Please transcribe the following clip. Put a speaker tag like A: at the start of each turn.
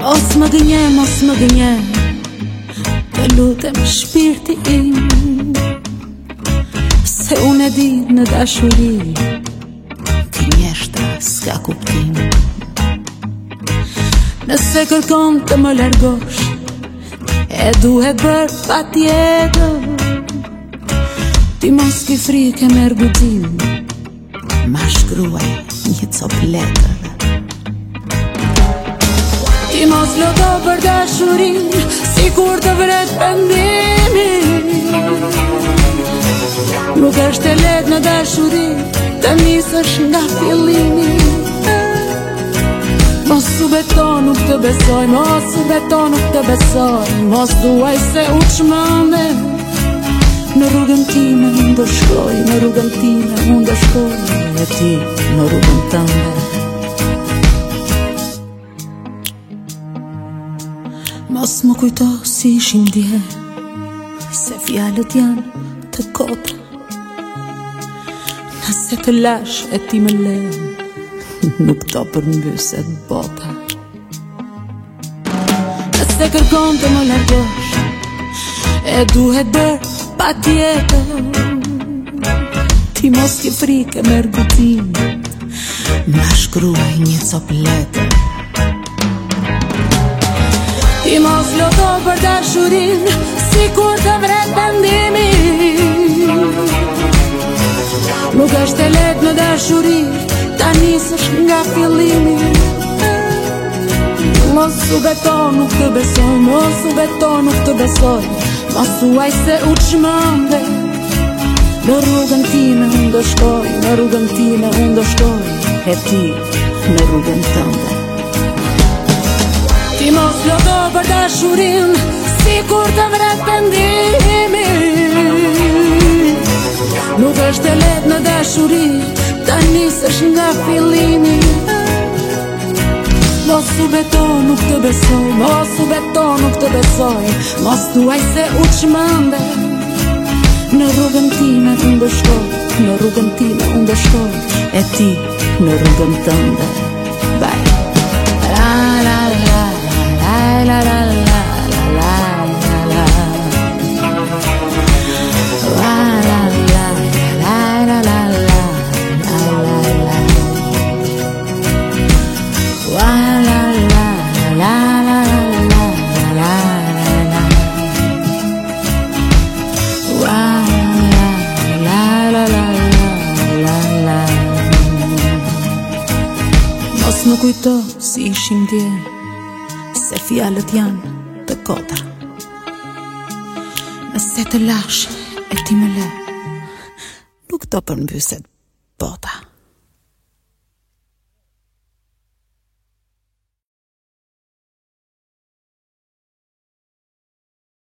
A: Mos më gënje, të lutem shpirti im, se unë e di në dashuri gënjeshtra s'ka kuptim. Nëse kërkon të më largosh, e duhet bërë patjetër. Ti mos ki frikë me rguxim, ma shkruaj një copë letër. Ti mos lodo për dashurin, si kur të vret pendimi. Nuk është e lehtë në dashuri, të nisësh nga fillimi. Mos u beto, nuk të besoj, mos u beto, nuk të besoj. Mos duaj se u çmende, në rrugën time unë do shkoj, në rrugën time unë do shkoj, e ti në rrugën tënde. Mos më kujto si ishim dje, se fjalët janë të kota. Nëse të lash e ti më le, nuk do përmbyset bota. Nëse kërkon të më largosh, e duhet bërë patjetër. Ti mos ke frikë me rguxim, ma shkruaj një copë letër. Ti mos lodo për dashurin, si kur të vret pendimi. Nuk është e lehtë në dashuri, ta nisësh nga fillimi. Mos u beto, nuk të besoj, mos u beto, nuk të besoj. Mos thuaj se u çmende, në rrugën time unë do shkoj, në rrugën time unë do shkoj, e ti në rrugën tënde. Ti mos lodo për dashurin, si kur të vret pendimi. Nuk është e lehtë në dashuri, ta nisësh nga fillimi. Mos u beto, nuk të besoj, mos u beto, nuk të besoj. Mos thuaj se u çmende, në rrugën time unë do shkoj, në rrugën time unë do shkoj, e ti në rrugën tënde. Bye. La la la la la la la la la la. La la la la la la la la la. La la la la la la la la. La la la la la. Mos më kujto si ishim dje, se fjalët janë të kota. Nëse të lash e ti më le, nuk do përmbyset bota.